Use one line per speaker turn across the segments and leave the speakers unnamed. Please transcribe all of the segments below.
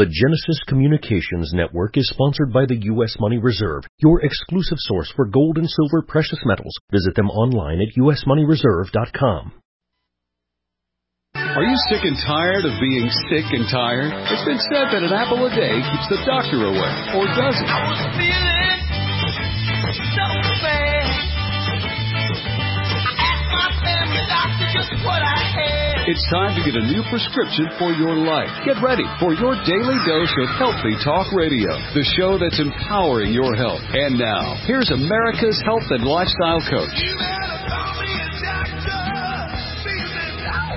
The Genesis Communications Network is sponsored by the U.S. Money Reserve, your exclusive source for gold and silver precious metals. Visit them online at usmoneyreserve.com.
Are you sick and tired of being sick and tired? It's been said that an apple a day keeps the doctor away, or does it?
I was feeling so bad. I asked my family doctor just what I had.
It's time to get a new prescription for your life. Get ready for your daily dose of Healthy Talk Radio, the show that's empowering your health. And now, here's America's health and lifestyle coach.
You better call me a doctor, because I'm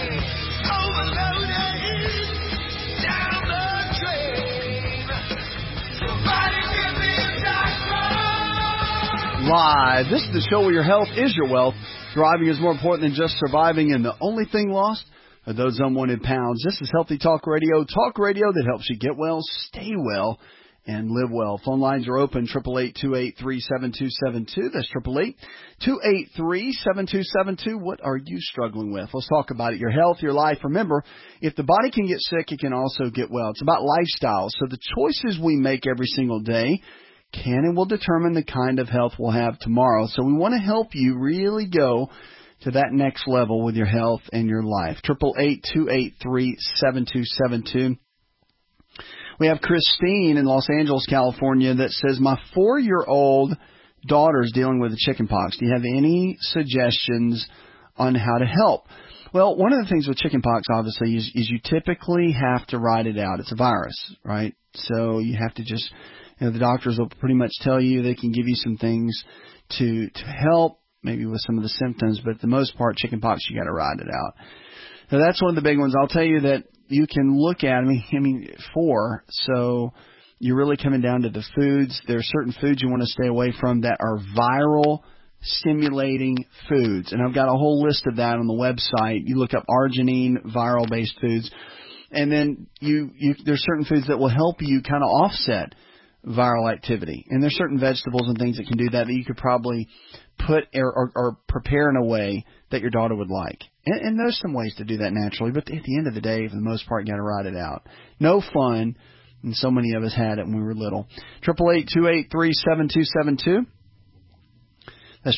overloaded down the drain. Somebody give me a doctor.
Live. This is the show where your health is your wealth. Thriving is more important than just surviving, and the only thing lost are those unwanted pounds. This is Healthy Talk Radio that helps you get well, stay well, and live well. Phone lines are open, 888-283-7272. That's 888-283-7272. What are you struggling with? Let's talk about it. Your health, your life. Remember, if the body can get sick, it can also get well. It's about lifestyle. So the choices we make every single day can and will determine the kind of health we'll have tomorrow. So we want to help you really go to that next level with your health and your life. 888-283-7272. We have Christine in Los Angeles, California, that says, my 4-year-old daughter's dealing with the chicken pox. Do you have any suggestions on how to help? Well, one of the things with chicken pox, obviously, is you typically have to ride it out. It's a virus, right? So you have to just... the doctors will pretty much tell you, they can give you some things to help, maybe with some of the symptoms, but for the most part, chicken pox, you got to ride it out. So that's one of the big ones. I'll tell you that you can look at, so you're really coming down to the foods. There are certain foods you want to stay away from that are viral stimulating foods. And I've got a whole list of that on the website. You look up arginine, viral-based foods, and then there's certain foods that will help you kind of offset viral activity. And there's certain vegetables and things that can do that you could probably put or prepare in a way that your daughter would like. And there's some ways to do that naturally, but at the end of the day, for the most part, you got to ride it out. No fun, and so many of us had it when we were little. 888-283-7272. That's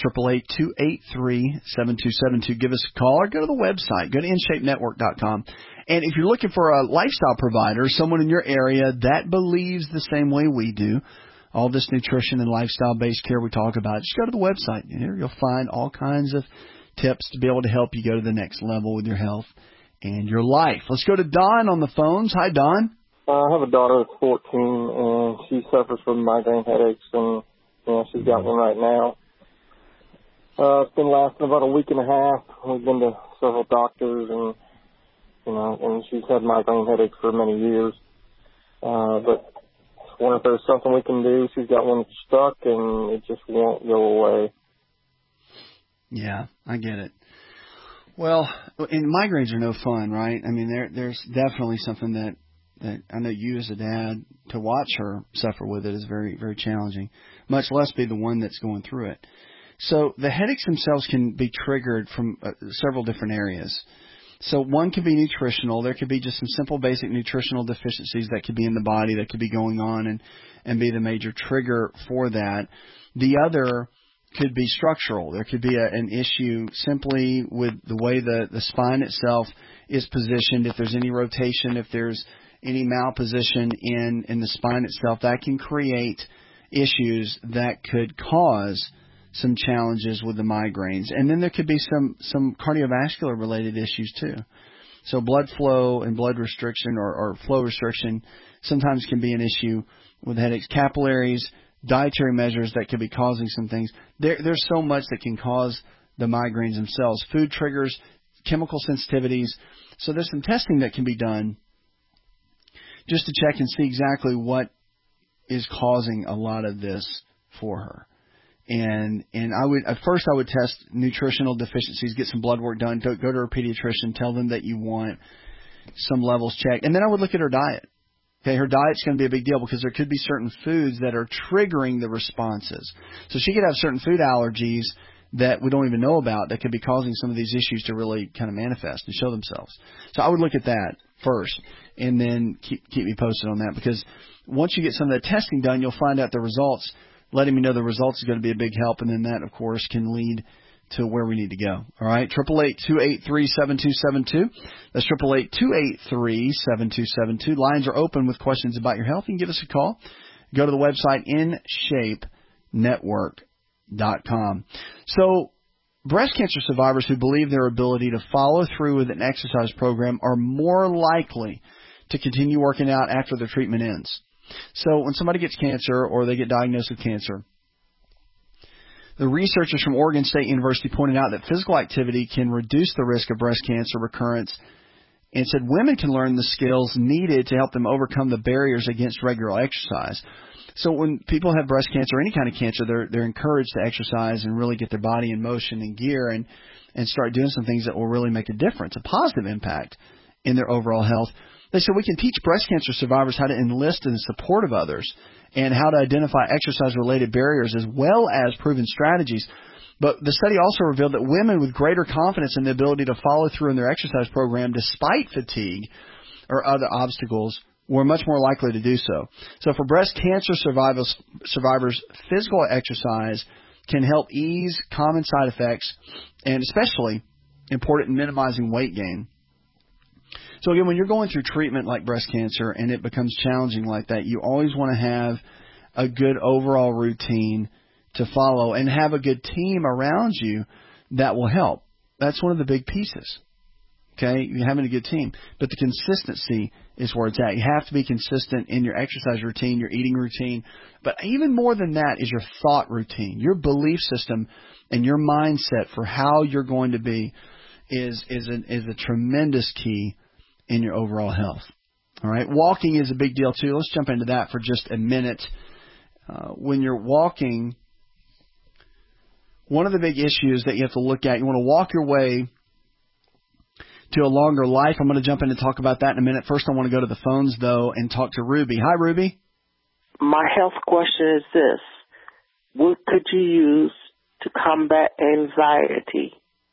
888-283-7272. Give us a call or go to the website. Go to InShapeNetwork.com. And if you're looking for a lifestyle provider, someone in your area that believes the same way we do, all this nutrition and lifestyle-based care we talk about, just go to the website. And here you'll find all kinds of tips to be able to help you go to the next level with your health and your life. Let's go to Don on the phones. Hi, Don.
I have a daughter that's 14, and she suffers from migraine headaches, and she's got one right now. It's been lasting about a week and a half. We've been to several doctors, and she's had migraine headaches for many years. But I wonder if there's something we can do. She's got one that's stuck, and it just won't go away.
Yeah, I get it. Well, and migraines are no fun, right? I mean, there's definitely something that I know you as a dad, to watch her suffer with it is very, very challenging, much less be the one that's going through it. So the headaches themselves can be triggered from several different areas. So one could be nutritional. There could be just some simple basic nutritional deficiencies that could be in the body that could be going on and be the major trigger for that. The other could be structural. There could be an issue simply with the way the spine itself is positioned. If there's any rotation, if there's any malposition in the spine itself, that can create issues that could cause some challenges with the migraines. And then there could be some cardiovascular related issues too. So blood flow and blood restriction or flow restriction sometimes can be an issue with headaches. Capillaries, dietary measures that could be causing some things. There's so much that can cause the migraines themselves. Food triggers, chemical sensitivities. So there's some testing that can be done just to check and see exactly what is causing a lot of this for her. And I would test nutritional deficiencies, get some blood work done, go to her pediatrician, tell them that you want some levels checked. And then I would look at her diet. Okay, her diet's going to be a big deal because there could be certain foods that are triggering the responses. So she could have certain food allergies that we don't even know about that could be causing some of these issues to really kind of manifest and show themselves. So I would look at that. first, and then keep me posted on that, because once you get some of the testing done, you'll find out the results. Letting me know the results is going to be a big help, and then that, of course, can lead to where we need to go. All right, 888-283-7272. That's 888-283-7272. Lines are open with questions about your health. You can give us a call. Go to the website InShapeNetwork.com. So breast cancer survivors who believe their ability to follow through with an exercise program are more likely to continue working out after their treatment ends. So when somebody gets cancer or they get diagnosed with cancer, the researchers from Oregon State University pointed out that physical activity can reduce the risk of breast cancer recurrence, and said women can learn the skills needed to help them overcome the barriers against regular exercise. So when people have breast cancer or any kind of cancer, they're encouraged to exercise and really get their body in motion and gear and start doing some things that will really make a difference, a positive impact in their overall health. They said we can teach breast cancer survivors how to enlist in the support of others and how to identify exercise-related barriers as well as proven strategies. But the study also revealed that women with greater confidence in the ability to follow through in their exercise program despite fatigue or other obstacles were much more likely to do so. So for breast cancer survivors, physical exercise can help ease common side effects and especially important in minimizing weight gain. So again, when you're going through treatment like breast cancer and it becomes challenging like that, you always want to have a good overall routine to follow and have a good team around you that will help. That's one of the big pieces. Okay, you're having a good team. But the consistency is where it's at. You have to be consistent in your exercise routine, your eating routine. But even more than that is your thought routine. Your belief system and your mindset for how you're going to be is a tremendous key in your overall health. All right, walking is a big deal too. Let's jump into that for just a minute. When you're walking, one of the big issues that you have to look at, you want to walk your way to a longer life. I'm going to jump in and talk about that in a minute. First, I want to go to the phones, though, and talk to Ruby. Hi, Ruby.
My health question is this. What could you use to combat anxiety?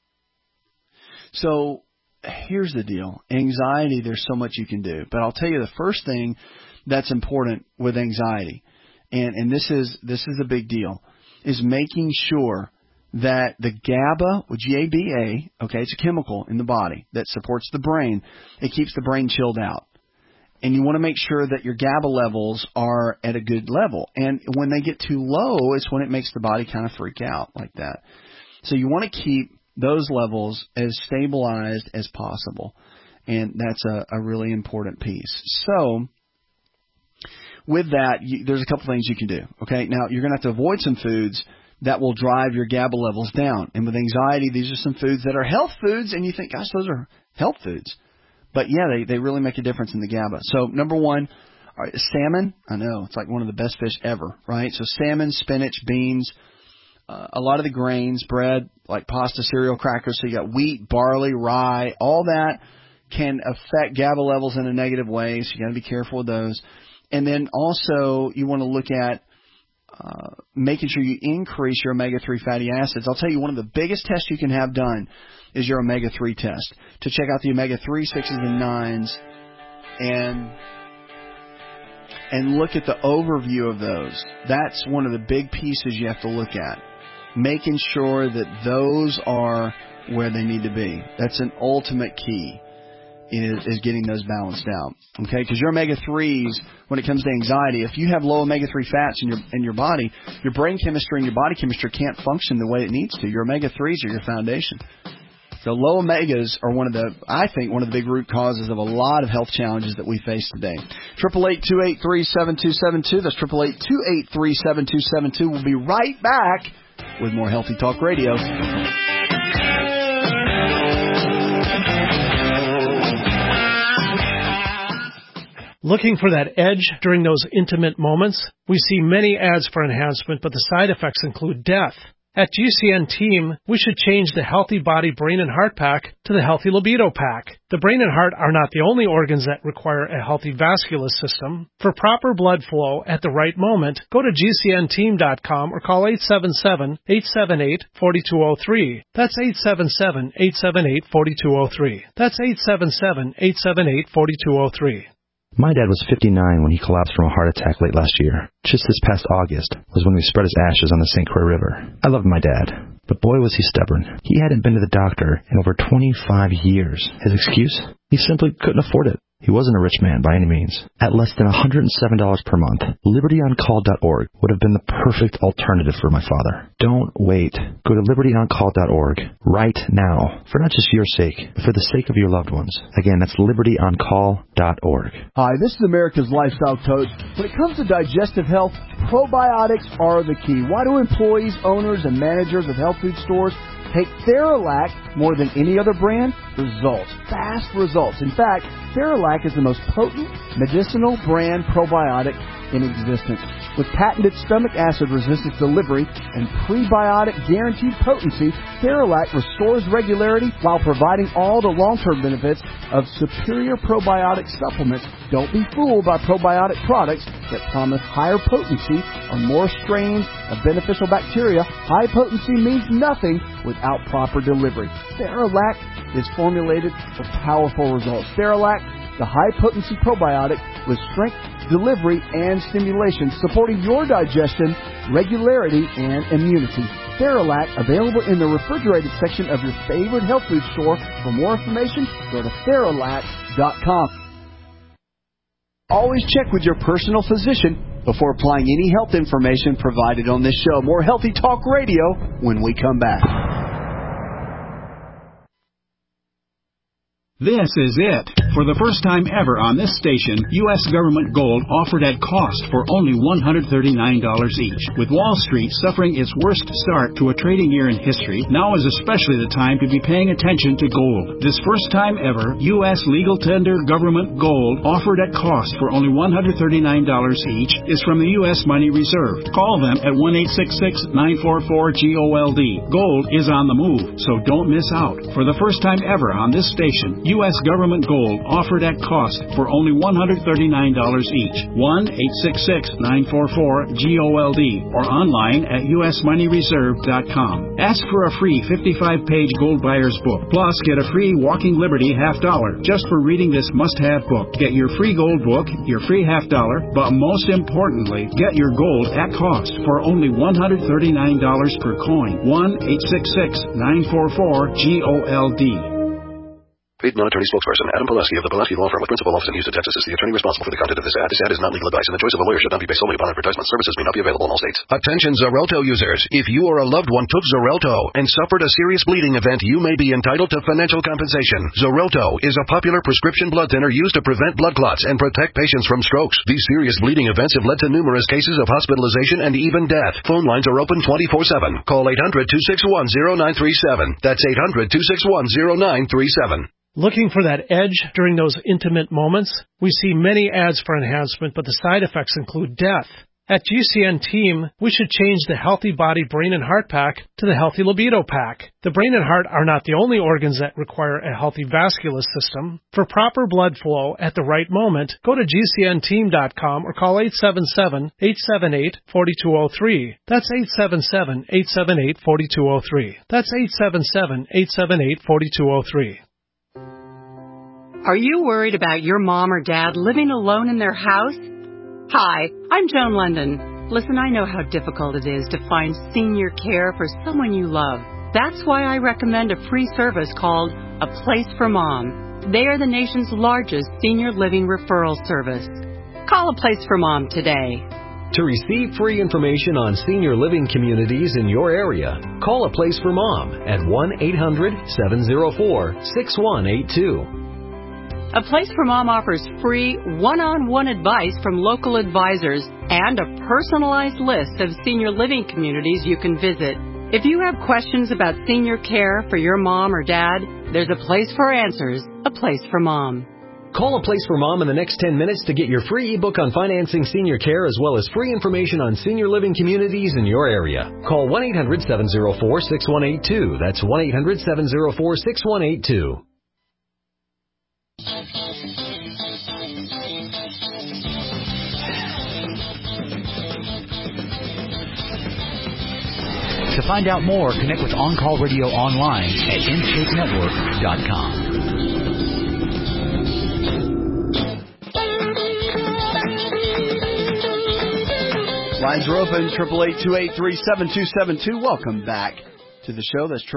So here's the deal. Anxiety, there's so much you can do. But I'll tell you the first thing that's important with anxiety, and this is a big deal, is making sure that the GABA, G-A-B-A, okay, it's a chemical in the body that supports the brain. It keeps the brain chilled out. And you want to make sure that your GABA levels are at a good level. And when they get too low, it's when it makes the body kind of freak out like that. So you want to keep those levels as stabilized as possible. And that's a really important piece. So with that, there's a couple things you can do. Okay, now you're going to have to avoid some foods that will drive your GABA levels down. And with anxiety, these are some foods that are health foods, and you think, gosh, those are health foods. But yeah, they really make a difference in the GABA. So number one, salmon. I know, it's like one of the best fish ever, right? So salmon, spinach, beans, a lot of the grains, bread, like pasta, cereal, crackers. So you got wheat, barley, rye, all that can affect GABA levels in a negative way. So you got to be careful with those. And then also you want to look at making sure you increase your omega-3 fatty acids. I'll tell you, one of the biggest tests you can have done is your omega-3 test to check out the omega-3, 6s, and 9s and look at the overview of those. That's one of the big pieces you have to look at, making sure that those are where they need to be. That's an ultimate key. Is getting those balanced out, okay? Because your omega-3s, when it comes to anxiety, if you have low omega-3 fats in your body, your brain chemistry and your body chemistry can't function the way it needs to. Your omega-3s are your foundation. So low omegas are one of the big root causes of a lot of health challenges that we face today. 888-283-7272. That's 888-283-7272. We'll be right back with more Healthy Talk Radio.
Looking for that edge during those intimate moments? We see many ads for enhancement, but the side effects include death. At GCN Team, we should change the Healthy Body, Brain, and Heart Pack to the Healthy Libido Pack. The brain and heart are not the only organs that require a healthy vascular system. For proper blood flow at the right moment, go to GCNteam.com or call 877-878-4203. That's 877-878-4203. That's 877-878-4203.
My dad was 59 when he collapsed from a heart attack late last year. Just this past August was when we spread his ashes on the St. Croix River. I loved my dad, but boy was he stubborn. He hadn't been to the doctor in over 25 years. His excuse? He simply couldn't afford it. He wasn't a rich man by any means. At less than $107 per month, LibertyOnCall.org would have been the perfect alternative for my father. Don't wait. Go to LibertyOnCall.org right now, for not just your sake, but for the sake of your loved ones. Again, that's LibertyOnCall.org.
Hi, this is America's Lifestyle Coach. When it comes to digestive health, probiotics are the key. Why do employees, owners, and managers of health food stores take Theralac more than any other brand? Results. Fast results. In fact, Theralac is the most potent medicinal brand probiotic in existence. With patented stomach acid resistance delivery and prebiotic guaranteed potency, Theralac restores regularity while providing all the long-term benefits of superior probiotic supplements. Don't be fooled by probiotic products that promise higher potency or more strains of beneficial bacteria. High potency means nothing without proper delivery. Theralac is formulated for powerful results. Theralac, the high-potency probiotic with strength, delivery, and stimulation, supporting your digestion, regularity, and immunity. Theralac, available in the refrigerated section of your favorite health food store. For more information, go to Theralac.com. Always check with your personal physician before applying any health information provided on this show. More Healthy Talk Radio when we come back.
This is it. For the first time ever on this station, U.S. government gold offered at cost for only $139 each. With Wall Street suffering its worst start to a trading year in history, now is especially the time to be paying attention to gold. This first time ever, U.S. legal tender government gold offered at cost for only $139 each is from the U.S. Money Reserve. Call them at 1-866-944-GOLD. Gold is on the move, so don't miss out. For the first time ever on this station, U.S. government gold offered at cost for only $139 each. 1-866-944-GOLD or online at usmoneyreserve.com. Ask for a free 55-page gold buyer's book. Plus, get a free Walking Liberty $50 just for reading this must-have book. Get your free gold book, your free $50, but most importantly, get your gold at cost for only $139 per coin. 1-866-944-GOLD.
Paid non-attorney spokesperson Adam Pulaski of the Pulaski Law Firm with principal office in Houston, Texas is the attorney responsible for the content of this ad. This ad is not legal advice, and the choice of a lawyer should not be based solely upon advertisement. Services may not be available in all states.
Attention Xarelto users. If you or a loved one took Xarelto and suffered a serious bleeding event, you may be entitled to financial compensation. Xarelto is a popular prescription blood thinner used to prevent blood clots and protect patients from strokes. These serious bleeding events have led to numerous cases of hospitalization and even death. Phone lines are open 24/7. Call 800-261-0937. That's 800-261-0937.
Looking for that edge during those intimate moments? We see many ads for enhancement, but the side effects include death. At GCN Team, we should change the Healthy Body, Brain, and Heart Pack to the Healthy Libido Pack. The brain and heart are not the only organs that require a healthy vascular system. For proper blood flow at the right moment, go to GCNteam.com or call 877-878-4203. That's 877-878-4203. That's 877-878-4203.
Are you worried about your mom or dad living alone in their house? Hi, I'm Joan London. Listen, I know how difficult it is to find senior care for someone you love. That's why I recommend a free service called A Place for Mom. They are the nation's largest senior living referral service. Call A Place for Mom today.
To receive free information on senior living communities in your area, call A Place for Mom at 1-800-704-6182.
A Place for Mom offers free one-on-one advice from local advisors and a personalized list of senior living communities you can visit. If you have questions about senior care for your mom or dad, there's a place for answers, A Place for Mom.
Call A Place for Mom in the next 10 minutes to get your free ebook on financing senior care as well as free information on senior living communities in your area. Call 1-800-704-6182. That's 1-800-704-6182.
To find out more, connect with On Call Radio online at InShapeNetwork.com.
Lines are open, 888-283-7272. Welcome back to the show. That's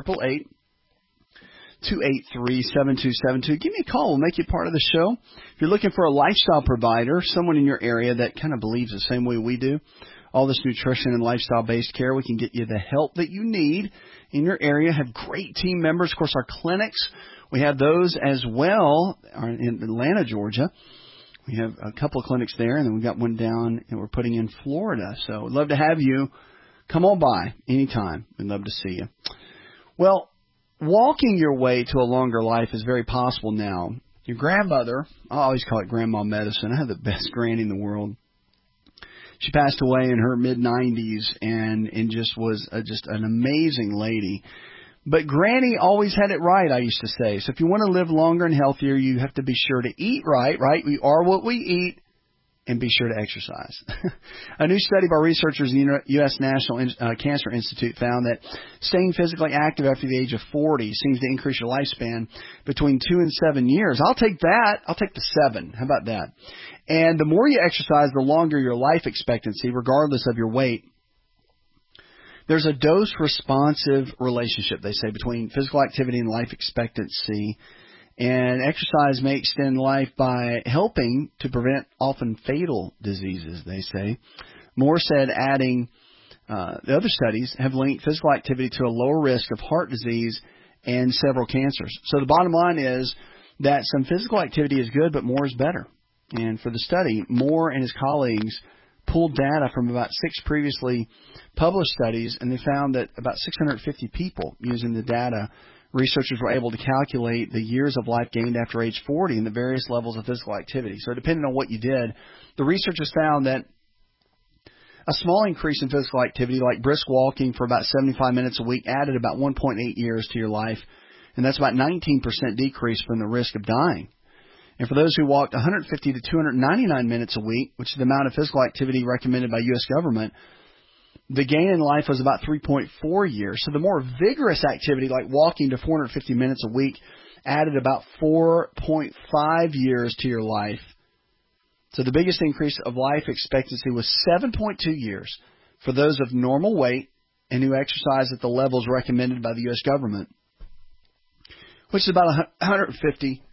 888-283-7272. Give me a call. We'll make you part of the show. If you're looking for a lifestyle provider, someone in your area that kind of believes the same way we do, all this nutrition and lifestyle-based care, we can get you the help that you need in your area. Have great team members. Of course, our clinics, we have those as well in Atlanta, Georgia. We have a couple of clinics there, and then we've got one down and we're putting in Florida. So we'd love to have you come on by anytime. We'd love to see you. Well, walking your way to a longer life is very possible now. Your grandmother, I always call it grandma medicine. I have the best granny in the world. She passed away in her mid-90s and just was just an amazing lady. But Granny always had it right, I used to say. So if you want to live longer and healthier, you have to be sure to eat right, right? We are what we eat, and be sure to exercise. A new study by researchers at the U.S. National Cancer Institute found that staying physically active after the age of 40 seems to increase your lifespan between 2 and 7 years. I'll take that. I'll take the 7. How about that? And the more you exercise, the longer your life expectancy, regardless of your weight. There's a dose-responsive relationship, they say, between physical activity and life expectancy. And exercise may extend life by helping to prevent often fatal diseases, they say. Moore said adding the other studies have linked physical activity to a lower risk of heart disease and several cancers. So the bottom line is that some physical activity is good, but more is better. And for the study, Moore and his colleagues pulled data from about 6 previously published studies, and they found that about 650 people using the data, researchers were able to calculate the years of life gained after age 40 and the various levels of physical activity. So depending on what you did, the researchers found that a small increase in physical activity, like brisk walking for about 75 minutes a week, added about 1.8 years to your life, and that's about 19% decrease from the risk of dying. And for those who walked 150 to 299 minutes a week, which is the amount of physical activity recommended by U.S. government, the gain in life was about 3.4 years. So the more vigorous activity, like walking to 450 minutes a week, added about 4.5 years to your life. So the biggest increase of life expectancy was 7.2 years for those of normal weight and who exercise at the levels recommended by the U.S. government, which is about 150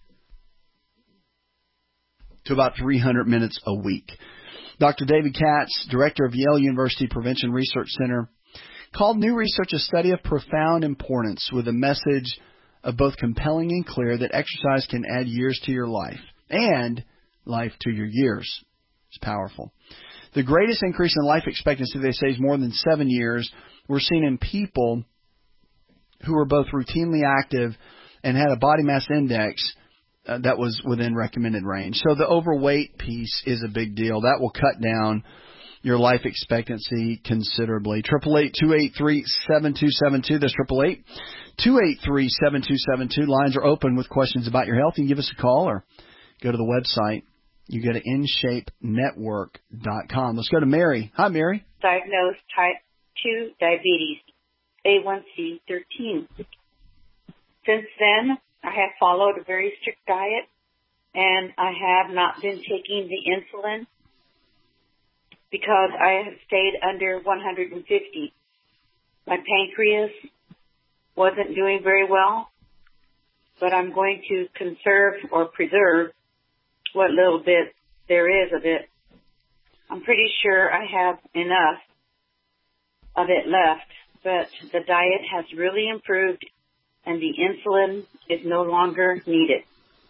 to about 300 minutes a week. Dr. David Katz, director of Yale University Prevention Research Center, called new research a study of profound importance with a message of both compelling and clear that exercise can add years to your life and life to your years. It's powerful. The greatest increase in life expectancy, they say, is more than 7 years. We're seen in people who were both routinely active and had a body mass index that was within recommended range. So the overweight piece is a big deal. That will cut down your life expectancy considerably. 888-283-7272. That's 888-283-7272. Lines are open with questions about your health. You can give us a call or go to the website. You go to InShapeNetwork.com. Let's go to Mary. Hi, Mary.
Diagnosed type 2 diabetes, A1C 13. Since then, I have followed a very strict diet, and I have not been taking the insulin because I have stayed under 150. My pancreas wasn't doing very well, but I'm going to conserve or preserve what little bit there is of it. I'm pretty sure I have enough of it left, but the diet has really improved and the insulin is no longer needed.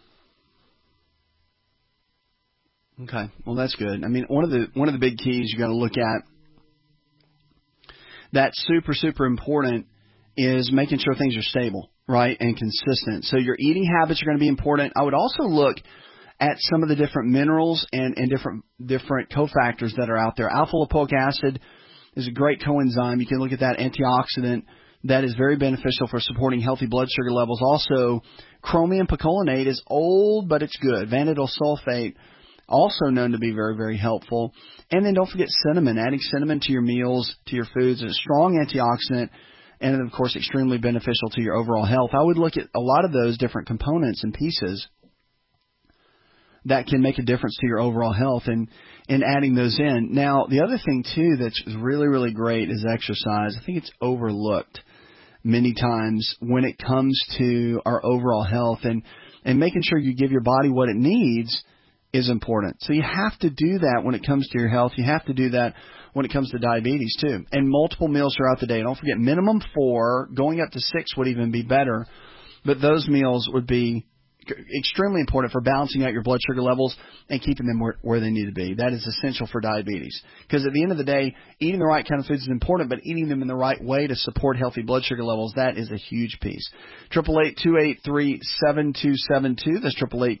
Okay, well that's good. I mean, one of the big keys you got to look at that's super important is making sure things are stable, right, and consistent. So your eating habits are going to be important. I would also look
at some of the different minerals and different cofactors that are out there. Alpha-lipoic acid is a great coenzyme. You can look at that antioxidant that is very beneficial for supporting healthy blood sugar levels. Also, chromium picolinate is old, but it's good. Vanadyl sulfate, also known to be very, very helpful. And then don't forget cinnamon. Adding cinnamon to your meals, to your foods, is a strong antioxidant and, of course, extremely beneficial to your overall health. I would look at a lot of those different components and pieces that can make a difference to your overall health and adding those in. Now, the other thing, too, that's really, really great is exercise. I think it's overlooked many times when it comes to our overall health, and making sure you give your body what it needs is important. So you have to do that when it comes to your health. You have to do that when it comes to diabetes, too. And multiple meals throughout the day. Don't forget, minimum 4, going up to 6 would even be better. But those meals would be extremely important for balancing out your blood sugar levels and keeping them where they need to be. That is essential for diabetes. Because at the end of the day, eating the right kind of foods is important, but eating them in the right way to support healthy blood sugar levels, that is a huge piece. 888-283-7272. That's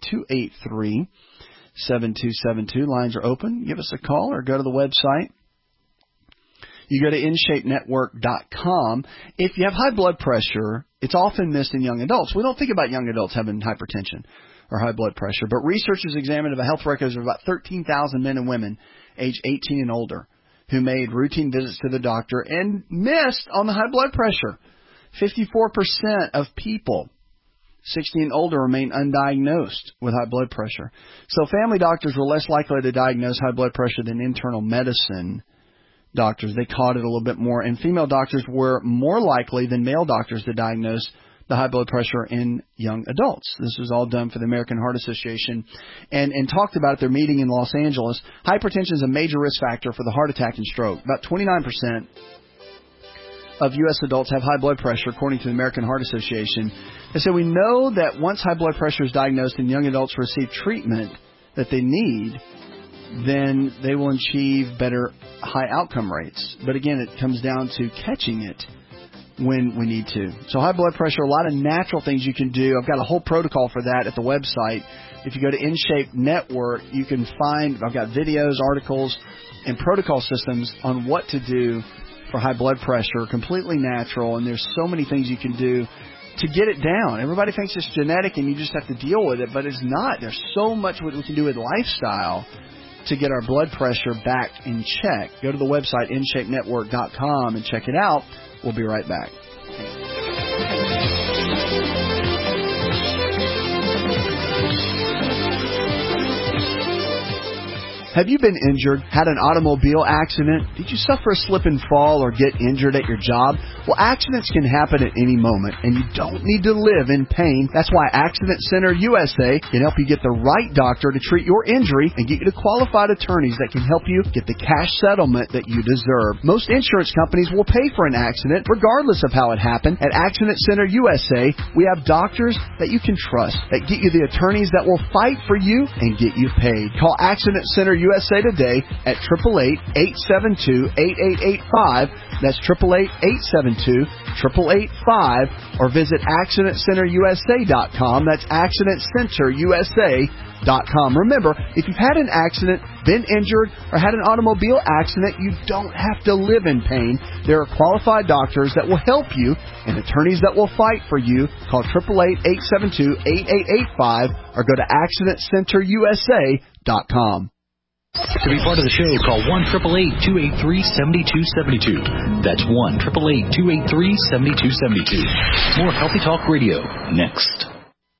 888-283-7272. Lines are open. Give us a call or go to the website. You go to InShapeNetwork.com. If you have high blood pressure, it's often missed in young adults. We don't think about young adults having hypertension or high blood pressure, but researchers examined the health records of about 13,000 men and women aged 18 and older who made routine visits to the doctor and missed on the high blood pressure. 54% of people 60 and older remain undiagnosed with high blood pressure. So family doctors were less likely to diagnose high blood pressure than internal medicine doctors. They caught it a little bit more. And female doctors were more likely than male doctors to diagnose the high blood pressure in young adults. This was all done for the American Heart Association and talked about at their meeting in Los Angeles. Hypertension is a major risk factor for the heart attack and stroke. About 29% of U.S. adults have high blood pressure, according to the American Heart Association. They said we know that once high blood pressure is diagnosed and young adults receive treatment that they need, then they will achieve better high outcome rates. But again, it comes down to catching it when we need to. So high blood pressure, a lot of natural things you can do. I've got a whole protocol for that at the website. If you go to InShape Network, you can find, I've got videos, articles, and protocol systems on what to do for high blood pressure, completely natural, and there's so many things you can do to get it down. Everybody thinks it's genetic and you just have to deal with it, but it's not. There's so much what we can do with lifestyle to get our blood pressure back in check. Go to the website, InShapeNetwork.com, and check it out. We'll be right back. Have you been injured, had an automobile accident? Did you suffer a slip and fall or get injured at your job? Well, accidents can happen at any moment, and you don't need to live in pain. That's why Accident Center USA can help you get the right doctor to treat your injury and get you to qualified attorneys that can help you get the cash settlement that you deserve. Most insurance companies will pay for an accident regardless of how it happened. At Accident Center USA, we have doctors that you can trust, that get you the attorneys that will fight for you and get you paid. Call Accident Center USA today at 888-872-8885. That's 888-872-8885, or visit AccidentCenterUSA.com. That's AccidentCenterUSA.com. Remember, if you've had an accident, been injured, or had an automobile accident, you don't have to live in pain. There are qualified doctors that will help you and attorneys that will fight for you. Call 888-872-8885 or go to AccidentCenterUSA.com.
To be part of the show, call 1-888-283-7272. That's 1-888-283-7272. More Healthy Talk Radio next.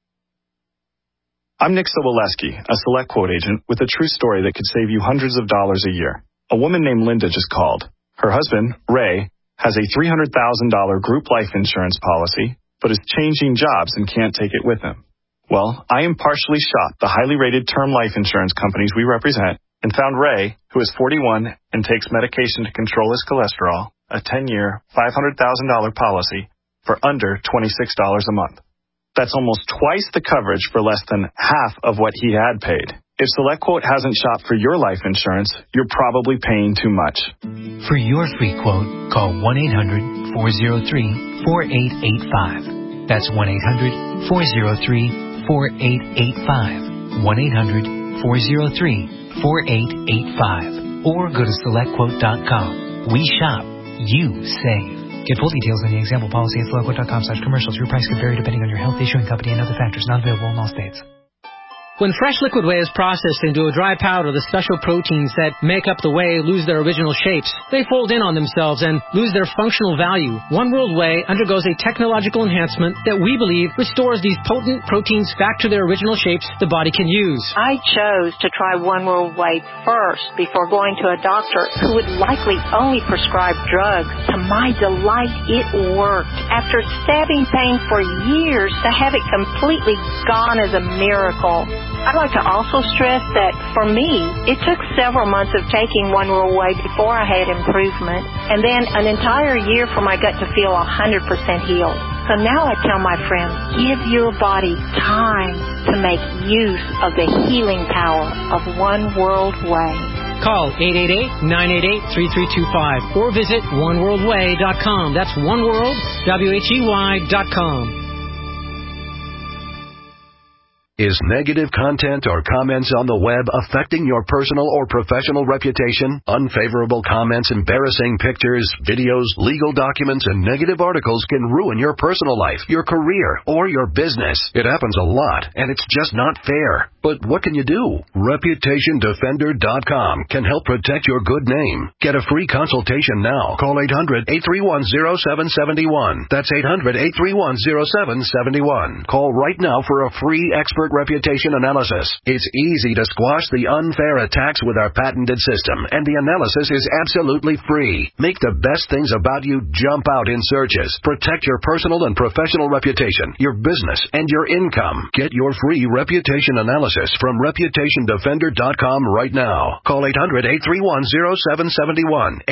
I'm Nick Soboleski, a SelectQuote agent with a true story that could save you hundreds of dollars a year. A woman named Linda just called. Her husband, Ray, has a $300,000 group life insurance policy, but is changing jobs and can't take it with him. Well, I impartially shopped the highly rated term life insurance companies we represent and found Ray, who is 41 and takes medication to control his cholesterol, a 10-year, $500,000 policy for under $26 a month. That's almost twice the coverage for less than half of what he had paid. If SelectQuote hasn't shopped for your life insurance, you're probably paying too much.
For your free quote, call 1-800-403-4885. That's 1-800-403-4885. 1-800-403-4885 or go to SelectQuote.com. We shop. You save. Get full details on the example policy at SelectQuote.com/commercials. Your price could vary depending on your health, issuing company, and other factors. Not available in all states.
When fresh liquid whey is processed into a dry powder, the special proteins that make up the whey lose their original shapes. They fold in on themselves and lose their functional value. One World Whey undergoes a technological enhancement that we believe restores these potent proteins back to their original shapes the body can use.
I chose to try One World Whey first before going to a doctor who would likely only prescribe drugs. To my delight, it worked. After stabbing pain for years, to have it completely gone is a miracle. I'd like to also stress that for me, it took several months of taking One World Whey before I had improvement, and then an entire year for my gut to feel 100% healed. So now I tell my friends, give your body time to make use of the healing power of One World Whey.
Call 888-988-3325 or visit oneworldwhey.com. That's oneworld, WHEY.com.
Is negative content or comments on the web affecting your personal or professional reputation? Unfavorable comments, embarrassing pictures, videos, legal documents, and negative articles can ruin your personal life, your career, or your business. It happens a lot, and it's just not fair. But what can you do? ReputationDefender.com can help protect your good name. Get a free consultation now. Call 800-831-0771. That's 800-831-0771. Call right now for a free expert reputation analysis. It's easy to squash the unfair attacks with our patented system, and the analysis is absolutely free. Make the best things about you jump out in searches. Protect your personal and professional reputation, your business, and your income. Get your free reputation analysis from ReputationDefender.com right now. Call 800-831-0771.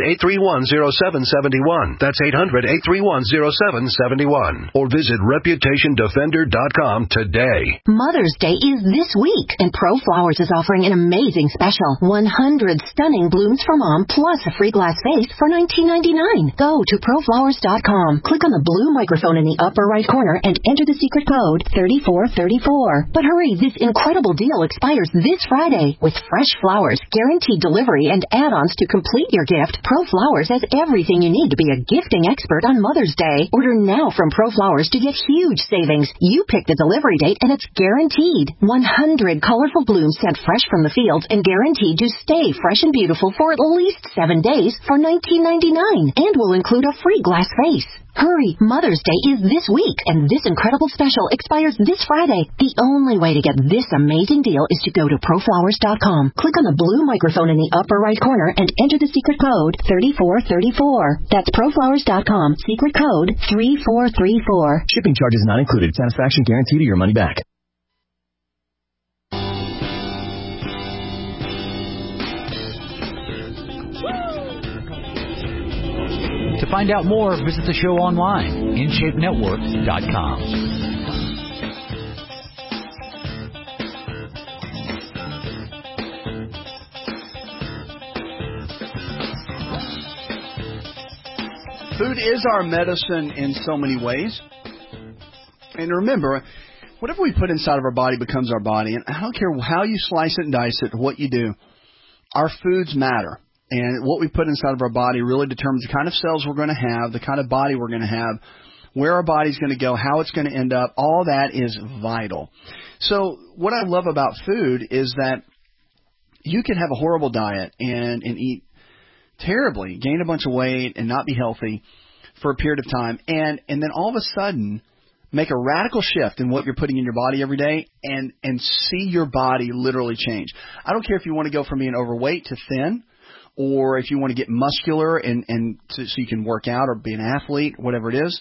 800-831-0771. That's 800-831-0771. Or visit ReputationDefender.com today.
Mother's Day is this week, and ProFlowers is offering an amazing special. 100 stunning blooms for mom, plus a free glass vase for $19.99. Go to ProFlowers.com. Click on the blue microphone in the upper right corner and enter the secret code 3434. But hurry, this incredible deal expires this Friday. With fresh flowers, guaranteed delivery, and add-ons to complete your gift, ProFlowers has everything you need to be a gifting expert on Mother's Day. Order now from ProFlowers to get huge savings. You pick the delivery date, and it's guaranteed. 100 colorful blooms sent fresh from the fields and guaranteed to stay fresh and beautiful for at least 7 days for $19.99, and will include a free glass vase. Hurry, Mother's Day is this week, and this incredible special expires this Friday. The only way to get this amazing deal is to go to ProFlowers.com. Click on the blue microphone in the upper right corner and enter the secret code 3434. That's ProFlowers.com, secret code 3434.
Shipping charges not included. Satisfaction guarantee to your money back.
To find out more, visit the show online, InShapeNetwork.com.
Food is our medicine in so many ways. And remember, whatever we put inside of our body becomes our body. And I don't care how you slice it and dice it, what you do, our foods matter. And what we put inside of our body really determines the kind of cells we're going to have, the kind of body we're going to have, where our body's going to go, how it's going to end up. All that is vital. So what I love about food is that you can have a horrible diet and eat terribly, gain a bunch of weight and not be healthy for a period of time, and then all of a sudden make a radical shift in what you're putting in your body every day and see your body literally change. I don't care if you want to go from being overweight to thin, or if you want to get muscular and so you can work out or be an athlete, whatever it is.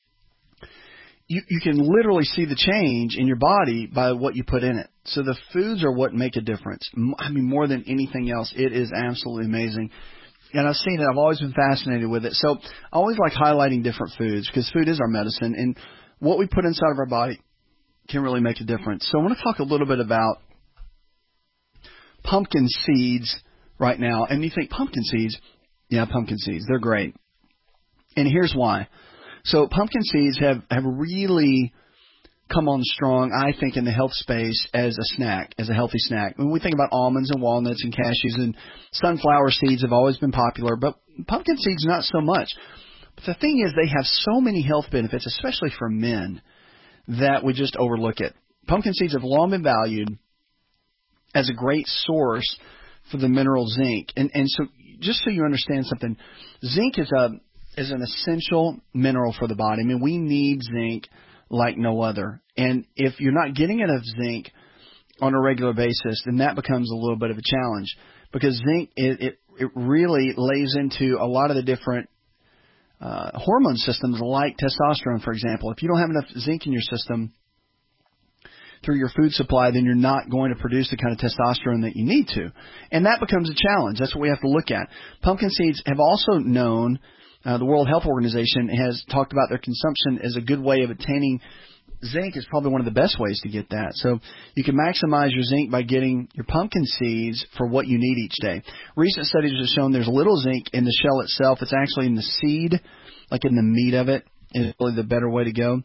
You can literally see the change in your body by what you put in it. So the foods are what make a difference. I mean, more than anything else, it is absolutely amazing. And I've seen it. I've always been fascinated with it. So I always like highlighting different foods because food is our medicine. And what we put inside of our body can really make a difference. So I want to talk a little bit about pumpkin seeds right now. And you think, pumpkin seeds? Yeah, pumpkin seeds. They're great. And here's why. So pumpkin seeds have really come on strong, I think, in the health space as a snack, as a healthy snack. When we think about almonds and walnuts and cashews and sunflower seeds have always been popular, but pumpkin seeds not so much. But the thing is, they have so many health benefits, especially for men, that we just overlook it. Pumpkin seeds have long been valued as a great source for the mineral zinc. And so just so you understand something, zinc is an essential mineral for the body. I mean, we need zinc like no other. And if you're not getting enough zinc on a regular basis, then that becomes a little bit of a challenge, because zinc, it really lays into a lot of the different hormone systems like testosterone, for example. If you don't have enough zinc in your system through your food supply, then you're not going to produce the kind of testosterone that you need to. And that becomes a challenge. That's what we have to look at. Pumpkin seeds have also known, the World Health Organization has talked about their consumption as a good way of attaining zinc. Is probably one of the best ways to get that. So you can maximize your zinc by getting your pumpkin seeds for what you need each day. Recent studies have shown there's little zinc in the shell itself. It's actually in the seed, like in the meat of it, is really the better way to go.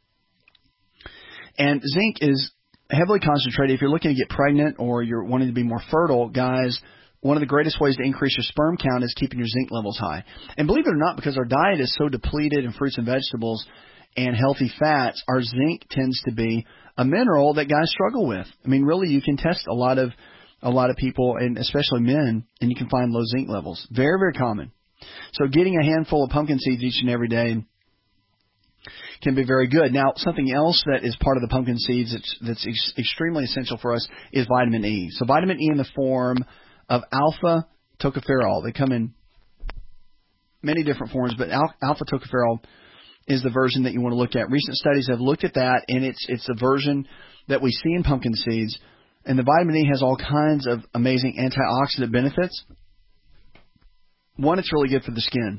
And zinc is heavily concentrated. If you're looking to get pregnant or you're wanting to be more fertile, guys, one of the greatest ways to increase your sperm count is keeping your zinc levels high. And believe it or not, because our diet is so depleted in fruits and vegetables and healthy fats, our zinc tends to be a mineral that guys struggle with. I mean, really, you can test a lot of people, and especially men, and you can find low zinc levels. Very, very common. So getting a handful of pumpkin seeds each and every day can be very good. Now, something else that is part of the pumpkin seeds that's extremely essential for us is vitamin E. So vitamin E in the form of alpha tocopherol. They come in many different forms, but alpha tocopherol is the version that you want to look at. Recent studies have looked at that, and it's a version that we see in pumpkin seeds. And the vitamin E has all kinds of amazing antioxidant benefits. One, it's really good for the skin.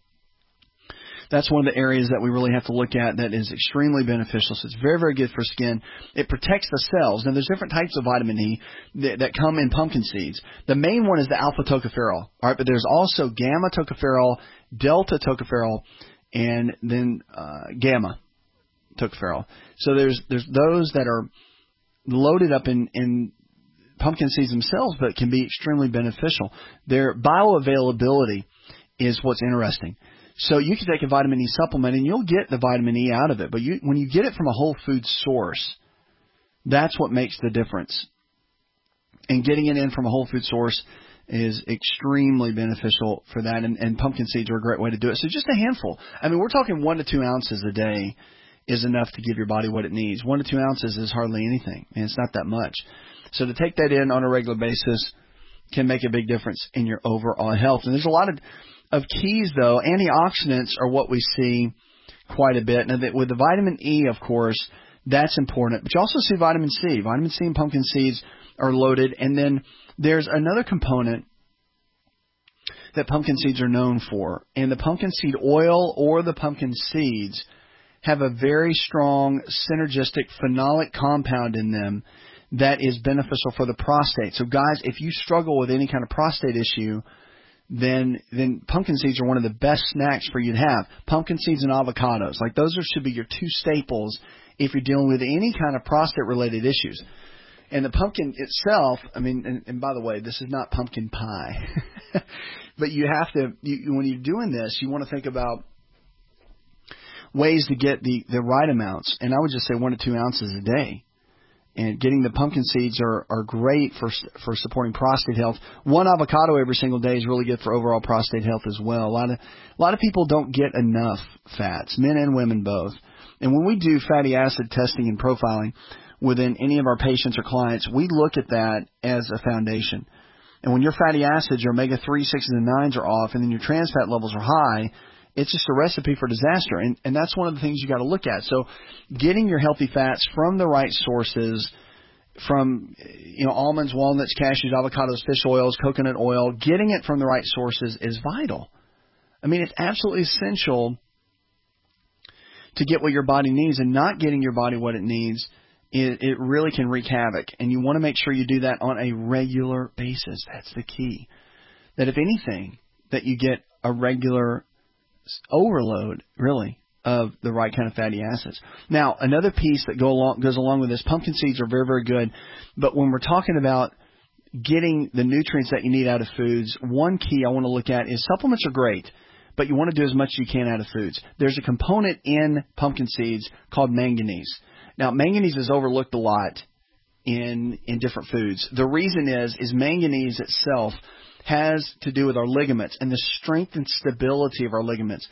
That's one of the areas that we really have to look at that is extremely beneficial. So it's very, very good for skin. It protects the cells. Now, there's different types of vitamin E that come in pumpkin seeds. The main one is the alpha tocopherol, all right, but there's also gamma tocopherol, delta tocopherol, and then gamma tocopherol. So there's those that are loaded up in pumpkin seeds themselves, but can be extremely beneficial. Their bioavailability is what's interesting. So you can take a vitamin E supplement and you'll get the vitamin E out of it. But when you get it from a whole food source, that's what makes the difference. And getting it in from a whole food source is extremely beneficial for that. And pumpkin seeds are a great way to do it. So just a handful. I mean, we're talking 1 to 2 ounces a day is enough to give your body what it needs. 1 to 2 ounces is hardly anything, and it's not that much. So to take that in on a regular basis can make a big difference in your overall health. And there's a lot of keys, though. Antioxidants are what we see quite a bit. Now, with the vitamin E, of course, that's important. But you also see vitamin C. Vitamin C and pumpkin seeds are loaded. And then there's another component that pumpkin seeds are known for. And the pumpkin seed oil or the pumpkin seeds have a very strong synergistic phenolic compound in them that is beneficial for the prostate. So, guys, if you struggle with any kind of prostate issue, then pumpkin seeds are one of the best snacks for you to have. Pumpkin seeds and avocados. Like, those should be your two staples if you're dealing with any kind of prostate-related issues. And the pumpkin itself, I mean, and by the way, this is not pumpkin pie. But you have to, when you're doing this, you want to think about ways to get the right amounts. And I would just say 1 to 2 ounces a day. And getting the pumpkin seeds are great for supporting prostate health. 1 avocado every single day is really good for overall prostate health as well. A lot of people don't get enough fats, men and women both. And when we do fatty acid testing and profiling within any of our patients or clients, we look at that as a foundation. And when your fatty acids, your omega-3, 6s, and 9s are off, and then your trans fat levels are high, it's just a recipe for disaster. And that's one of the things you got to look at. So getting your healthy fats from the right sources, from almonds, walnuts, cashews, avocados, fish oils, coconut oil, getting it from the right sources is vital. I mean, it's absolutely essential to get what your body needs, and not getting your body what it needs, it really can wreak havoc. And you want to make sure you do that on a regular basis. That's the key. That if anything, that you get a regular overload, really, of the right kind of fatty acids. Now, another piece that goes along with this, pumpkin seeds are very, very good. But when we're talking about getting the nutrients that you need out of foods, one key I want to look at is supplements are great, but you want to do as much as you can out of foods. There's a component in pumpkin seeds called manganese. Now, manganese is overlooked a lot in different foods. The reason is manganese itself has to do with our ligaments and the strength and stability of our ligaments.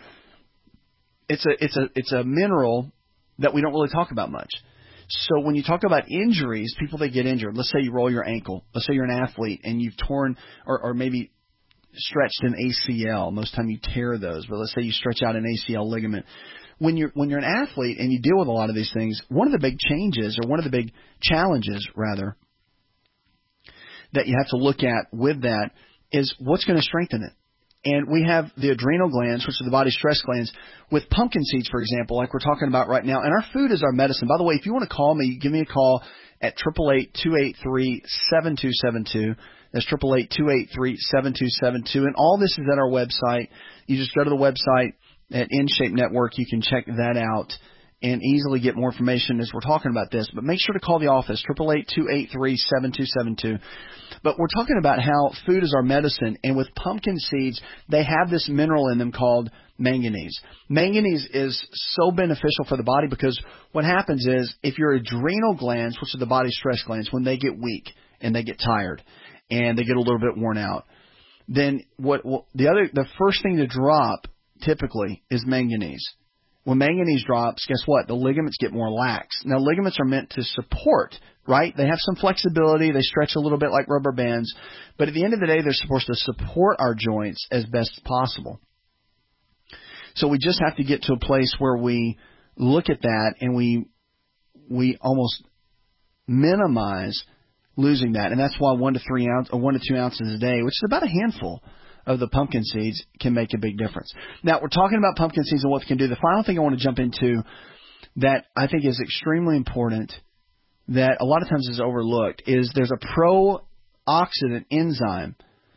It's a mineral that we don't really talk about much. So when you talk about injuries, people that get injured, let's say you roll your ankle. Let's say you're an athlete and you've torn or maybe stretched an ACL. Most of the time you tear those, but let's say you stretch out an ACL ligament. When you're an athlete and you deal with a lot of these things, one of the big changes, or one of the big challenges rather, that you have to look at with that is what's going to strengthen it. And we have the adrenal glands, which are the body's stress glands, with pumpkin seeds, for example, like we're talking about right now. And our food is our medicine. By the way, if you want to call me, give me a call at 888-283-7272. That's 888-283-7272. And all this is at our website. You just go to the website at InShape Network. You can check that out and easily get more information as we're talking about this. But make sure to call the office, 888-283-7272. But we're talking about how food is our medicine, and with pumpkin seeds, they have this mineral in them called manganese. Manganese is so beneficial for the body because what happens is if your adrenal glands, which are the body's stress glands, when they get weak and they get tired and they get a little bit worn out, then the first thing to drop typically is manganese. When manganese drops, guess what? The ligaments get more lax. Now, ligaments are meant to support, right? They have some flexibility. They stretch a little bit like rubber bands. But at the end of the day, they're supposed to support our joints as best as possible. So we just have to get to a place where we look at that and we almost minimize losing that. And that's why 1 to 2 ounces a day, which is about a handful of the pumpkin seeds, can make a big difference. Now, we're talking about pumpkin seeds and what they can do. The final thing I want to jump into that I think is extremely important that a lot of times is overlooked is there's a pro-oxidant enzyme,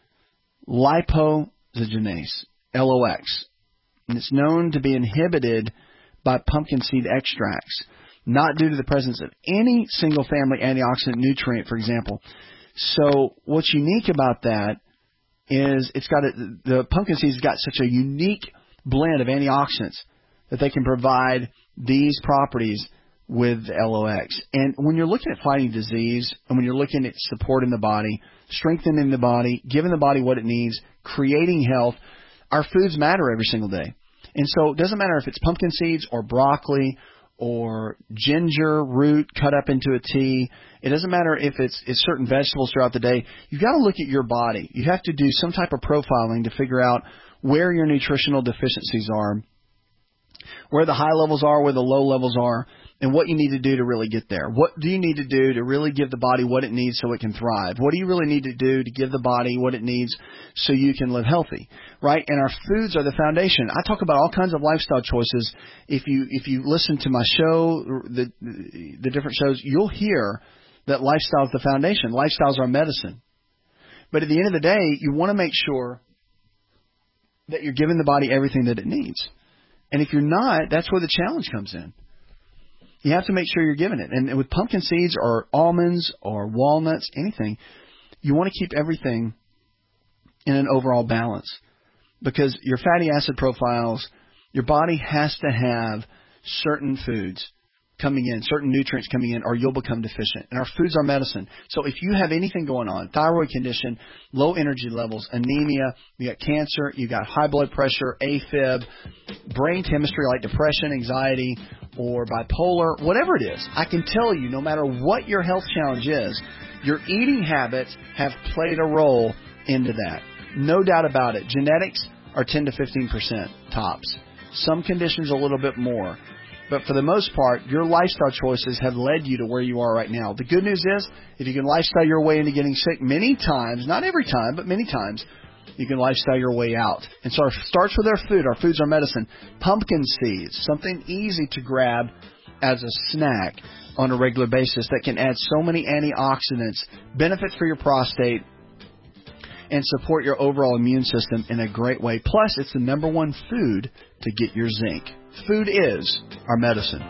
lipoxygenase, LOX, and it's known to be inhibited by pumpkin seed extracts, not due to the presence of any single-family antioxidant nutrient, for example. So what's unique about that is the pumpkin seeds got such a unique blend of antioxidants that they can provide these properties with LOX. And when you're looking at fighting disease and when you're looking at supporting the body, strengthening the body, giving the body what it needs, creating health, our foods matter every single day. And so it doesn't matter if it's pumpkin seeds or broccoli or ginger root cut up into a tea. It doesn't matter if it's certain vegetables throughout the day. You've got to look at your body. You have to do some type of profiling to figure out where your nutritional deficiencies are, where the high levels are, where the low levels are, and what you need to do to really get there. What do you need to do to really give the body what it needs so it can thrive? What do you really need to do to give the body what it needs so you can live healthy, right? And our foods are the foundation. I talk about all kinds of lifestyle choices. If you listen to my show, the different shows, you'll hear that lifestyle is the foundation. Lifestyle is our medicine. But at the end of the day, you want to make sure that you're giving the body everything that it needs. And if you're not, that's where the challenge comes in. You have to make sure you're giving it. And with pumpkin seeds or almonds or walnuts, anything, you want to keep everything in an overall balance. Because your fatty acid profiles, your body has to have certain foods coming in, certain nutrients coming in, or you'll become deficient. And our foods are medicine. So if you have anything going on, thyroid condition, low energy levels, anemia, you got cancer, you got high blood pressure, AFib, brain chemistry like depression, anxiety, or bipolar, whatever it is, I can tell you, no matter what your health challenge is, your eating habits have played a role into that. No doubt about it. Genetics are 10 to 15% tops. Some conditions a little bit more. But for the most part, your lifestyle choices have led you to where you are right now. The good news is, if you can lifestyle your way into getting sick many times, not every time, but many times, you can lifestyle your way out. And so it starts with our food. Our food's our medicine. Pumpkin seeds, something easy to grab as a snack on a regular basis that can add so many antioxidants, benefits for your prostate, and support your overall immune system in a great way. Plus, it's the number one food to get your zinc. Food is our medicine.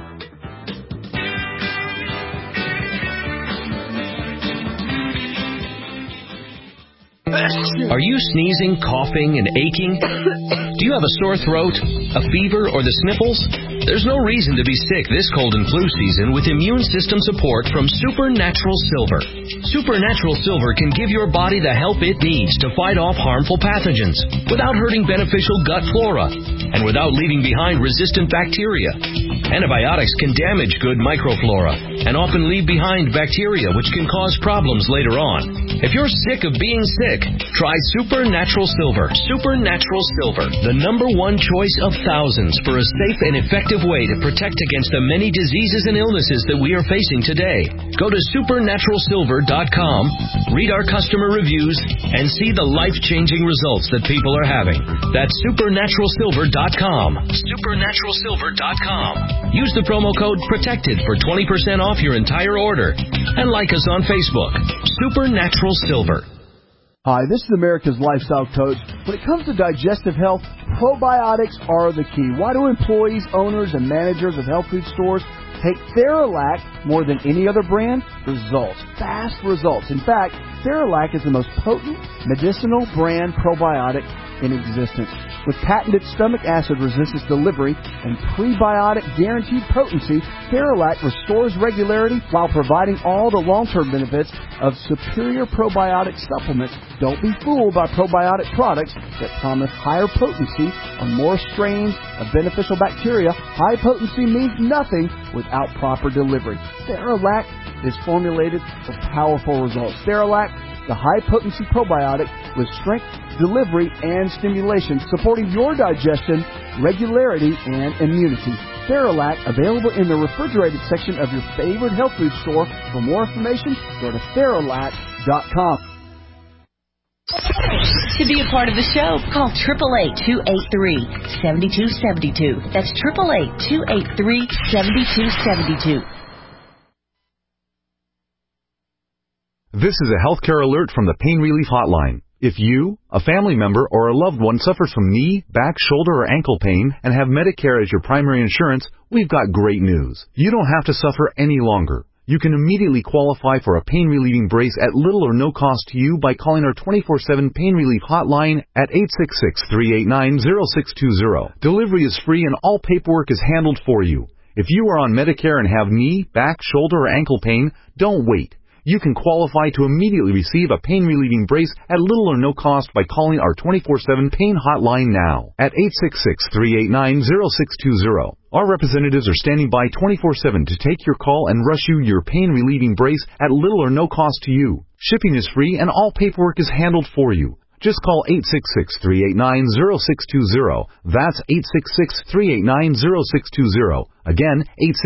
Are you sneezing, coughing, and aching? Do you have a sore throat, a fever, or the sniffles? There's no reason to be sick this cold and flu season with immune system support from Supernatural Silver. Supernatural Silver can give your body the help it needs to fight off harmful pathogens without hurting beneficial gut flora and without leaving behind resistant bacteria. Antibiotics can damage good microflora and often leave behind bacteria which can cause problems later on. If you're sick of being sick, try Supernatural Silver. Supernatural Silver, the number one choice of thousands for a safe and effective way to protect against the many diseases and illnesses that we are facing today. Go to supernaturalsilver.com, read our customer reviews, and see the life-changing results that people are having. That's supernaturalsilver.com. Supernaturalsilver.com. Use the promo code PROTECTED for 20% off your entire order. And like us on Facebook. Supernatural Silver.
Hi, this is America's Lifestyle Coach. When it comes to digestive health, probiotics are the key. Why do employees, owners, and managers of health food stores take Theralac more than any other brand? Results. Fast results. In fact, Theralac is the most potent medicinal brand probiotic in existence. With patented stomach acid resistance delivery and prebiotic guaranteed potency, Theralac restores regularity while providing all the long-term benefits of superior probiotic supplements. Don't be fooled by probiotic products that promise higher potency on more strains of beneficial bacteria. High potency means nothing without proper delivery. Theralac is formulated for powerful results. Theralac, the high-potency probiotic with strength, delivery, and stimulation, supporting your digestion, regularity, and immunity. Theralac, available in the refrigerated section of your favorite health food store. For more information, go to Theralac.com.
To be a part of the show, call 888-283-7272. That's 888-283-7272.
This is a healthcare alert from the Pain Relief Hotline. If you, a family member, or a loved one suffers from knee, back, shoulder, or ankle pain and have Medicare as your primary insurance, we've got great news. You don't have to suffer any longer. You can immediately qualify for a pain-relieving brace at little or no cost to you by calling our 24/7 Pain Relief Hotline at 866-389-0620. Delivery is free and all paperwork is handled for you. If you are on Medicare and have knee, back, shoulder, or ankle pain, don't wait. You can qualify to immediately receive a pain-relieving brace at little or no cost by calling our 24/7 Pain Hotline now at 866-389-0620. Our representatives are standing by 24/7 to take your call and rush you your pain-relieving brace at little or no cost to you. Shipping is free and all paperwork is handled for you. Just call 866-389-0620. That's 866-389-0620. Again,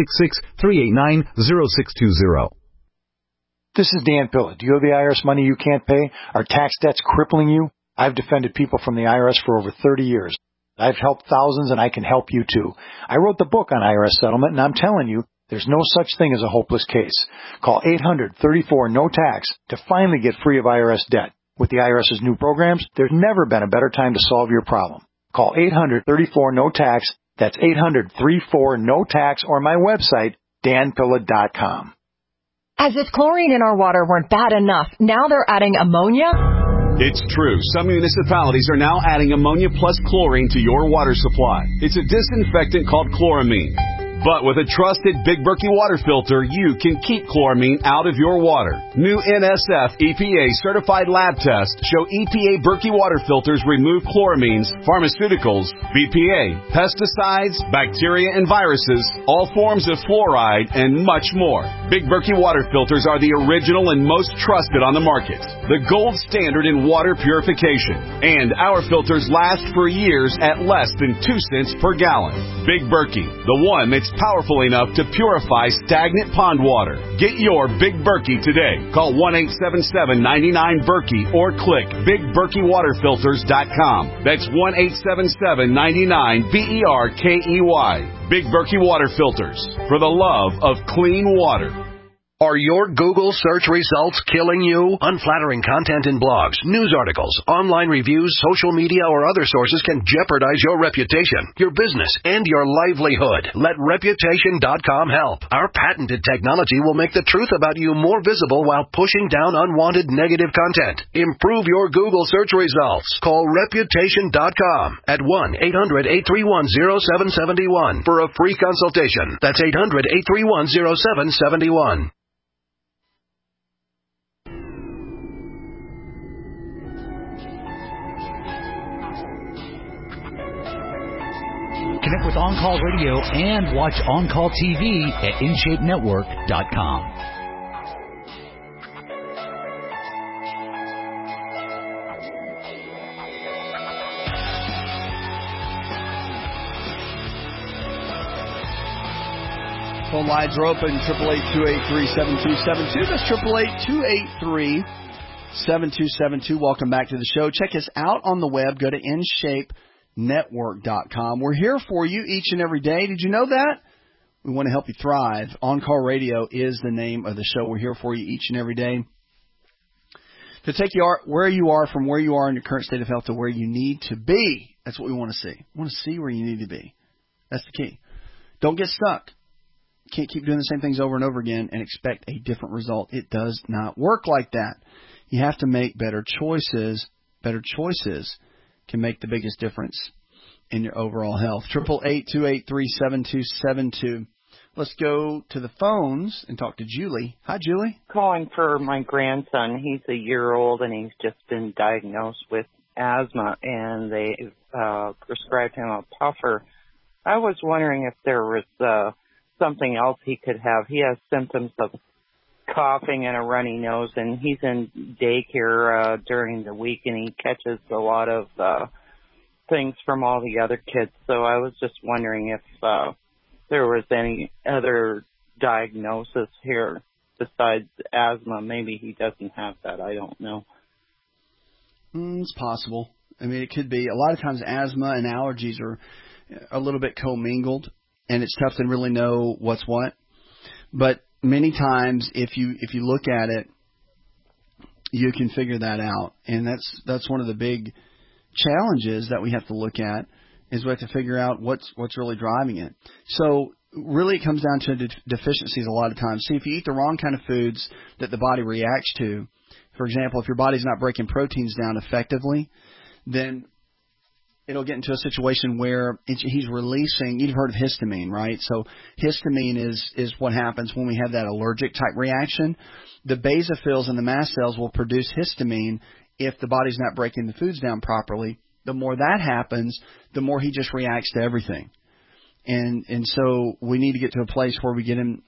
866-389-0620.
This is Dan Pilla. Do you have the IRS money you can't pay? Are tax debts crippling you? I've defended people from the IRS for over 30 years. I've helped thousands, and I can help you too. I wrote the book on IRS settlement, and I'm telling you, there's no such thing as a hopeless case. Call 800-34-NO-TAX to finally get free of IRS debt. With the IRS's new programs, there's never been a better time to solve your problem. Call 800-34-NO-TAX. That's 800-34-NO-TAX, or my website, danpilla.com.
As if chlorine in our water weren't bad enough, now they're adding ammonia?
It's true. Some municipalities are now adding ammonia plus chlorine to your water supply. It's a disinfectant called chloramine. But with a trusted Big Berkey water filter, you can keep chloramine out of your water. New NSF EPA certified lab tests show EPA Berkey water filters remove chloramines, pharmaceuticals, BPA, pesticides, bacteria and viruses, all forms of fluoride, and much more. Big Berkey water filters are the original and most trusted on the market. The gold standard in water purification. And our filters last for years at less than 2 cents per gallon. Big Berkey, the one that's powerful enough to purify stagnant pond water. Get your Big Berkey today. Call 1-877-99-BERKEY or click BigBerkeyWaterFilters.com. That's 1-877-99-BERKEY. Big Berkey Water Filters, for the love of clean water.
Are your Google search results killing you? Unflattering content in blogs, news articles, online reviews, social media, or other sources can jeopardize your reputation, your business, and your livelihood. Let Reputation.com help. Our patented technology will make the truth about you more visible while pushing down unwanted negative content. Improve your Google search results. Call Reputation.com at 1-800-831-0771 for a free consultation. That's 800-831-0771.
Connect with On Call Radio and watch On Call TV at InShapeNetwork.com.
Phone lines are open, 888-283-7272. That's 888-283-7272. Welcome back to the show. Check us out on the web. Go to InShapeNetwork.com. We're here for you each and every day. Did you know that? We want to help you thrive. On Call Radio is the name of the show. We're here for you each and every day to take you where you are, from where you are in your current state of health to where you need to be. That's what we want to see. We want to see where you need to be. That's the key. Don't get stuck. You can't keep doing the same things over and over again and expect a different result. It does not work like that. You have to make better choices. Better choices can make the biggest difference in your overall health. 888-283-7272. Let's go to the phones and talk to Julie. Hi, Julie.
Calling for my grandson. He's a year old, and he's just been diagnosed with asthma, and they prescribed him a puffer. I was wondering if there was something else he could have. He has symptoms of coughing and a runny nose, and he's in daycare during the week, and he catches a lot of things from all the other kids. So I was just wondering if there was any other diagnosis here besides asthma. Maybe he doesn't have that. I don't know.
It's possible. I mean, it could be. A lot of times asthma and allergies are a little bit commingled, and it's tough to really know what's what. But many times, if you look at it, you can figure that out, and that's one of the big challenges that we have to look at, is we have to figure out what's really driving it. So really, it comes down to deficiencies a lot of times. See, if you eat the wrong kind of foods that the body reacts to, for example, if your body's not breaking proteins down effectively, then it'll get into a situation where he's releasing, you've heard of histamine, right? So histamine is what happens when we have that allergic type reaction. The basophils and the mast cells will produce histamine if the body's not breaking the foods down properly. The more that happens, the more he just reacts to everything. And so we need to get to a place where we get him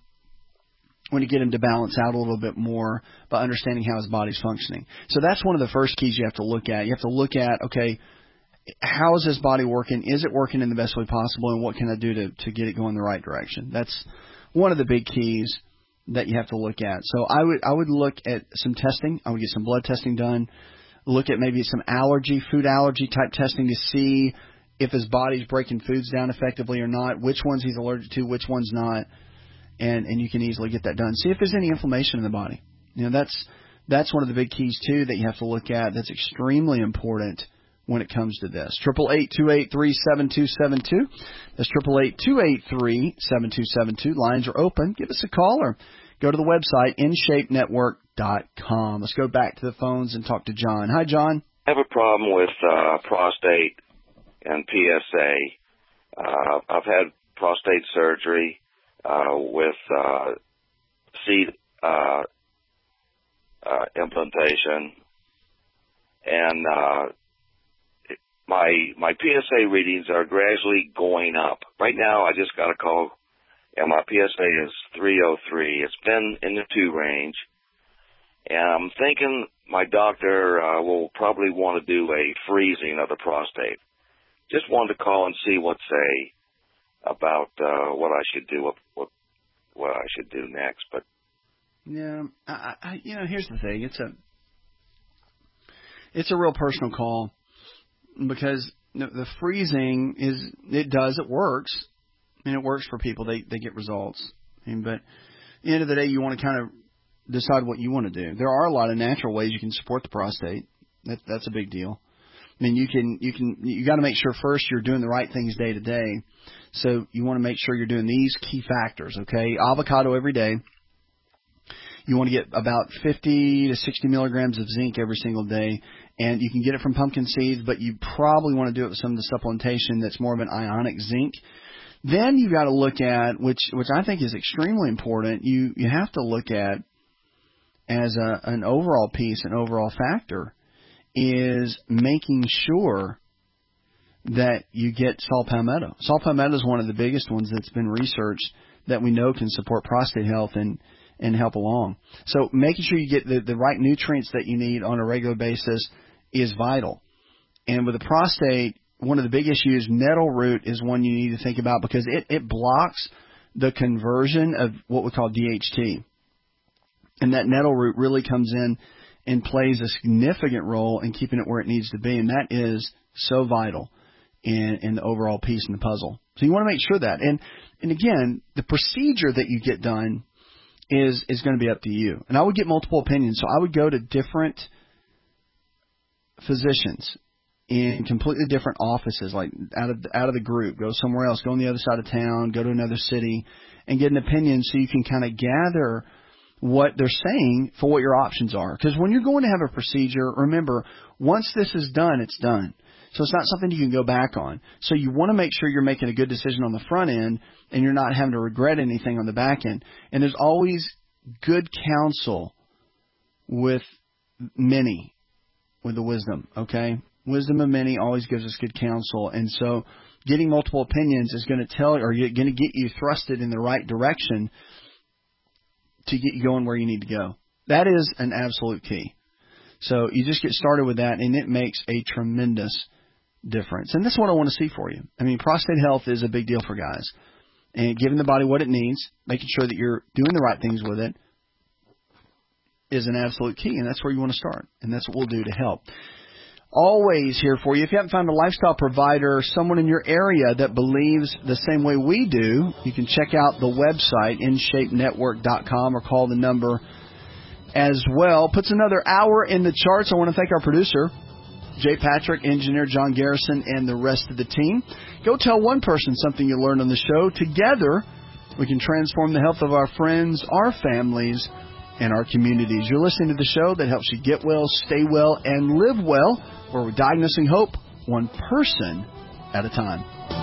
to balance out a little bit more by understanding how his body's functioning. So that's one of the first keys you have to look at. You have to look at, okay, how is his body working? Is it working in the best way possible? And what can I do to get it going the right direction? That's one of the big keys that you have to look at. So I would look at some testing. I would get some blood testing done. Look at maybe some food allergy type testing to see if his body's breaking foods down effectively or not, which ones he's allergic to, which ones not. And you can easily get that done. See if there's any inflammation in the body. You know, that's one of the big keys too that you have to look at. That's extremely important when it comes to this. 888-283-7272. That's 888-283-7272. Lines are open. Give us a call or go to the website, InShapeNetwork.com. Let's go back to the phones and talk to John. Hi, John.
I have a problem with prostate and PSA. I've had prostate surgery with seed implantation, and my PSA readings are gradually going up. Right now, I just got a call, and my PSA is 303. It's been in the 2 range, and I'm thinking my doctor will probably want to do a freezing of the prostate. Just wanted to call and see what say about what I should do, what I should do next. But
yeah, here's the thing: it's a real personal call, because the freezing it works, and it works for people. They get results. But at the end of the day, you want to kind of decide what you want to do. There are a lot of natural ways you can support the prostate. That's a big deal. I mean, you got to make sure first you're doing the right things day to day. So you want to make sure you're doing these key factors, okay? Avocado every day. You want to get about 50 to 60 milligrams of zinc every single day. And you can get it from pumpkin seeds, but you probably want to do it with some of the supplementation that's more of an ionic zinc. Then you've got to look at, which I think is extremely important, you have to look at as an overall piece, an overall factor, is making sure that you get saw palmetto. Saw palmetto is one of the biggest ones that's been researched that we know can support prostate health and help along. So making sure you get the right nutrients that you need on a regular basis is vital. And with the prostate, one of the big issues, nettle root is one you need to think about because it blocks the conversion of what we call DHT. And that nettle root really comes in and plays a significant role in keeping it where it needs to be. And that is so vital in the overall piece in the puzzle. So you want to make sure that. And again, the procedure that you get done is going to be up to you. And I would get multiple opinions. So I would go to different physicians in completely different offices, like out of the group, go somewhere else, go on the other side of town, go to another city, and get an opinion so you can kind of gather what they're saying for what your options are. Because when you're going to have a procedure, remember, once this is done, it's done. So it's not something you can go back on. So you want to make sure you're making a good decision on the front end and you're not having to regret anything on the back end. And there's always good counsel with many, with the wisdom, okay? Wisdom of many always gives us good counsel. And so getting multiple opinions is going to tell, or going to get you thrusted in the right direction to get you going where you need to go. That is an absolute key. So you just get started with that, and it makes a tremendous difference. And this is what I want to see for you. I mean, prostate health is a big deal for guys. And giving the body what it needs, making sure that you're doing the right things with it, is an absolute key. And that's where you want to start. And that's what we'll do to help. Always here for you. If you haven't found a lifestyle provider, someone in your area that believes the same way we do, you can check out the website, InShapeNetwork.com, or call the number as well. Puts another hour in the charts. I want to thank our producer, Jay Patrick, engineer John Garrison, and the rest of the team. Go tell one person something you learned on the show. Together, we can transform the health of our friends, our families, and our communities. You're listening to the show that helps you get well, stay well, and live well, where we're diagnosing hope one person at a time.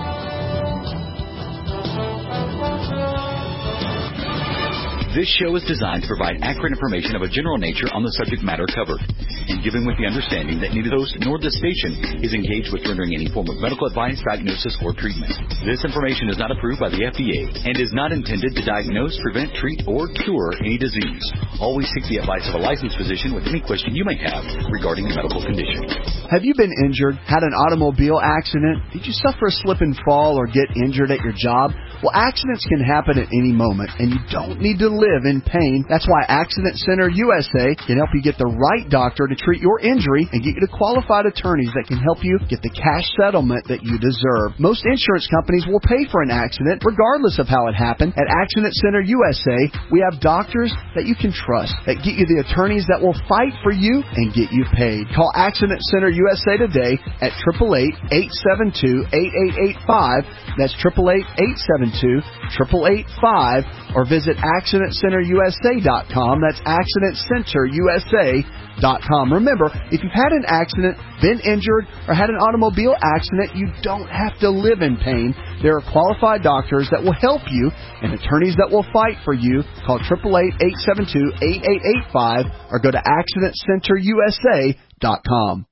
This show is designed to provide accurate information of a general nature on the subject matter covered, and given with the understanding that neither host nor this station is engaged with rendering any form of medical advice, diagnosis, or treatment. This information is not approved by the FDA and is not intended to diagnose, prevent, treat, or cure any disease. Always seek the advice of a licensed physician with any question you may have regarding a medical condition.
Have you been injured, had an automobile accident? Did you suffer a slip and fall or get injured at your job? Well, accidents can happen at any moment, and you don't need to live in pain. That's why Accident Center USA can help you get the right doctor to treat your injury and get you to qualified attorneys that can help you get the cash settlement that you deserve. Most insurance companies will pay for an accident regardless of how it happened. At Accident Center USA, we have doctors that you can trust, that get you the attorneys that will fight for you and get you paid. Call Accident Center USA today at 888-872-8885. That's 888-872-8885, or visit AccidentCenterUSA.com. That's AccidentCenterUSA.com. Remember, if you've had an accident, been injured, or had an automobile accident, you don't have to live in pain. There are qualified doctors that will help you and attorneys that will fight for you. Call 888-872-8885 or go to AccidentCenterUSA.com.